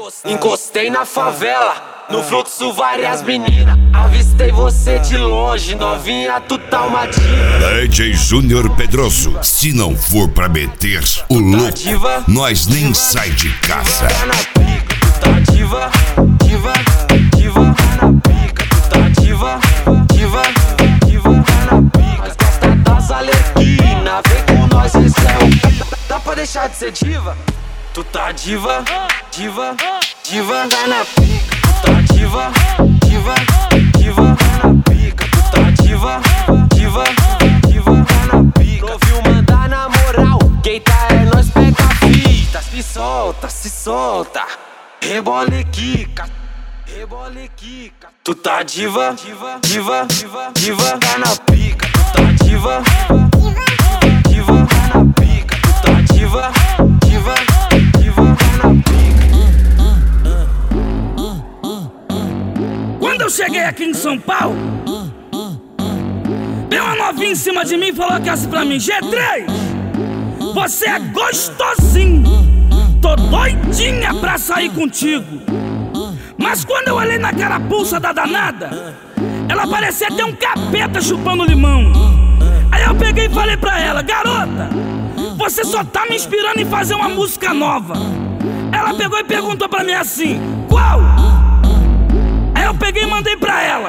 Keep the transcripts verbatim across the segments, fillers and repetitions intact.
Encostei na favela, no fluxo várias meninas. Avistei você de longe, novinha, tu tá uma diva. D J Júnior Pedroso, se não for pra meter o louco, nós nem sai de casa. Tá na pica, tu tá diva, diva, diva, tá na pica, tu tá diva, diva, diva, tá na pica. Mas gosta das alerquinas, vem com nós, esse é o... Dá pra deixar de ser diva? Tu tá diva, diva, diva, tá na pica. Tu tá diva, diva, diva, tá na pica. Tu tá diva, diva, diva, tá na pica. Ouviu mandar na moral, quem tá é nós, pega a fita. Se solta, se solta, rebola e quica, rebola e quica. Tu tá diva, diva, diva, diva, tá na pica. Tu tá diva, diva, tá na pica. Tu tá diva, diva, diva, tá na pica. Quando eu cheguei aqui em São Paulo, veio uma novinha em cima de mim e falou que assim pra mim: G três, você é gostosinho, tô doidinha pra sair contigo. Mas quando eu olhei naquela pulsa da danada, ela parecia ter um capeta chupando limão. Aí eu peguei e falei pra ela: garota, você só tá me inspirando em fazer uma música nova. Ela pegou e perguntou pra mim assim: qual? Aí eu peguei e mandei pra ela: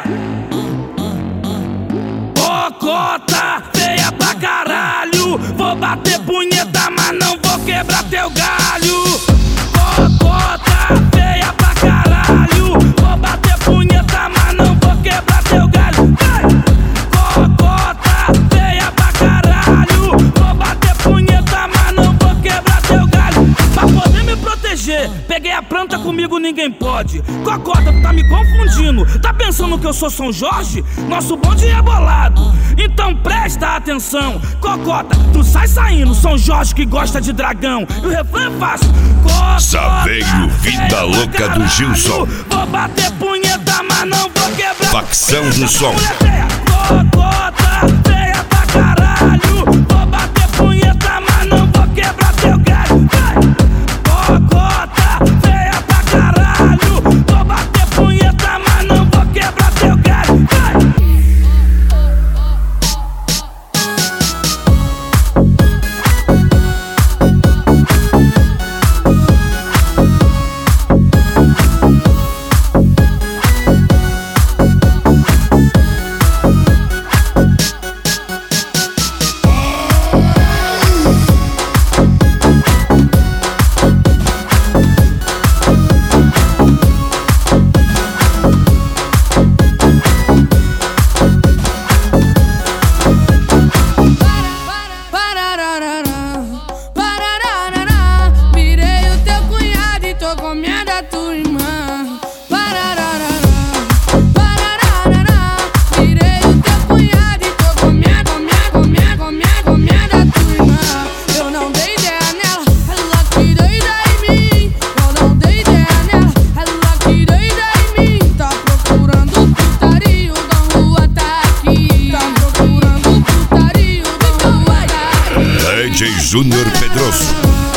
Cocota, feia pra caralho, vou bater punheta, mas não vou quebrar teu galho. Cocota, feia pra caralho, vou bater punheta, mas não vou quebrar teu galho. Cocota, feia pra caralho, vou bater punheta, mas não vou quebrar teu galho. Pra poder me proteger, peguei a planta, comigo ninguém pode. Cocota, tu tá me confundindo, tá pensando que eu sou São Jorge? Nosso bonde é bolado, então presta atenção. Cocota, tu sai saindo, São Jorge que gosta de dragão. E o refrão é fácil: Saveio, vida louca do Gilson. Vou bater punheta, mas não vou quebrar. Facção do som. Cocota, feia pra caralho, vou bater punheta, mas não vou quebrar teu galho. Cocota, feia pra caralho, vou bater punheta, mas não vou quebrar teu galho. D J Júnior Pedroso.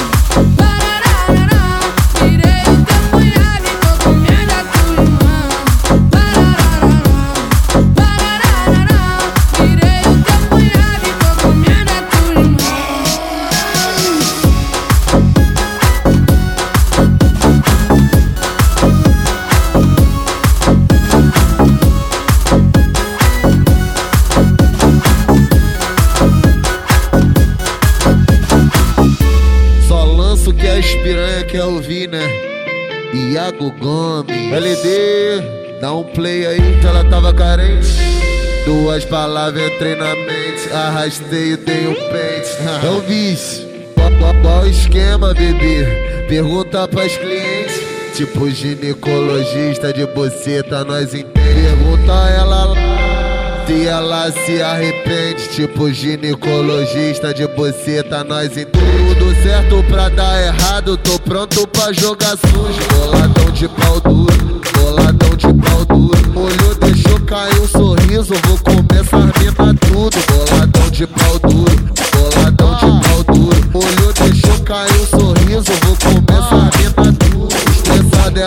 Que a espiranha quer ouvir, né? Iago Gomes. L D, dá um play aí que ela tava carente. Duas palavras entrei na mente, arrastei e dei um pente. É o vício. Qual o esquema, bebê? Pergunta pras clientes. Tipo ginecologista de buceta, nós entende. Pergunta ela lá se ela se arrepende. Tipo ginecologista de buceta, nós entende. Tudo certo pra dar errado, tô pronto pra jogar sujo. Boladão de pau duro, boladão de pau duro. Olhou, deixou cair um sorriso, vou começar a mina tudo. Boladão de pau duro, boladão de pau duro. Olhou, deixou cair um sorriso, vou começar a mina tudo. Estressado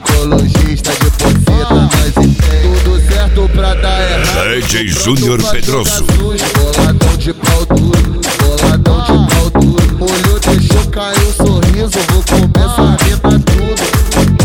ginecologista de buceta nós entende. Tudo certo pra dar errado. D J Júnior Pedroso. Boladão de pau duro, boladão de pau duro. Olhou, deixou cair o sorriso, vou começar a arrebentar tudo.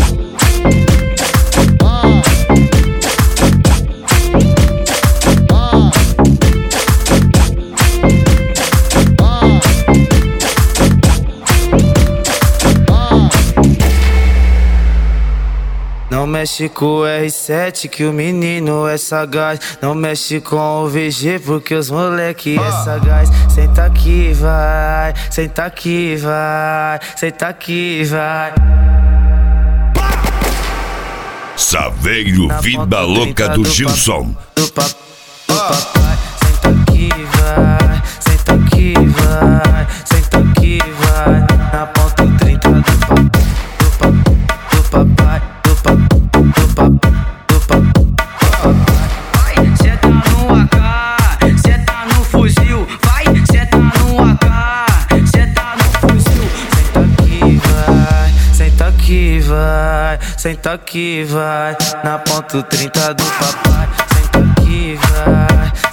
Não mexe com o R sete que o menino é sagaz. Não mexe com o V G porque os moleque é sagaz. Senta aqui, vai, senta aqui, vai, senta aqui, vai. Saveiro, vida louca do Gilson. Do papai, senta aqui, vai, senta aqui, vai, senta aqui, vai. Na ponta trinta do papai, do papai, do papai. Vai, senta no A K, senta no fuzil. Vai, senta no A K, senta no fuzil. Senta aqui, vai, senta aqui, vai, senta aqui, vai. Na ponto trinta do papai. Senta aqui, vai,